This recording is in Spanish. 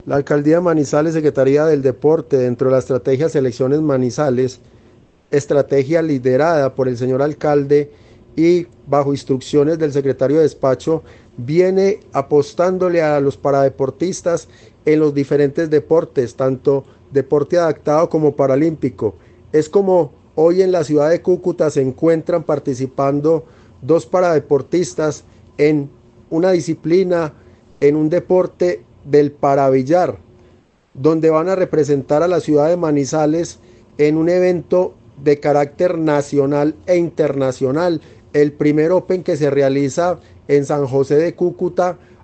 La Alcaldía de Manizales, Secretaría del Deporte, dentro de la estrategia Selecciones Manizales, estrategia liderada por el señor alcalde y bajo instrucciones del secretario de despacho, viene apostándole a los paradeportistas en los diferentes deportes, tanto deporte adaptado como paralímpico. Es como hoy en la ciudad de Cúcuta se encuentran participando dos paradeportistas en una disciplina, en un deporte del parabillar, donde van a representar a la ciudad de Manizales en un evento de carácter nacional e internacional, el primer Open que se realiza en San José de Cúcuta